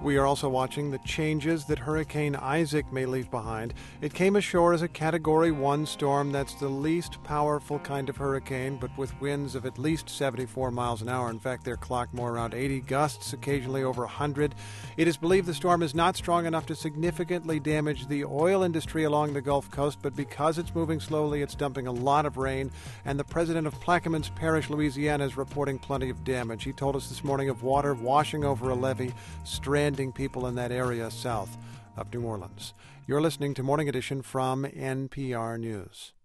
We are also watching the changes that Hurricane Isaac may leave behind. It came ashore as a Category 1 storm. That's the least powerful kind of hurricane, but with winds of at least 74 miles an hour. In fact, they're clocked more around 80, gusts occasionally over 100. It is believed the storm is not strong enough to significantly damage the oil industry along the Gulf Coast, but because it's moving slowly, it's dumping a lot of rain, and the president of Plaquemines Parish, Louisiana, is reporting plenty of damage. He told us this morning of water washing over a levee, stranding people in that area south of New Orleans. You're listening to Morning Edition from NPR News.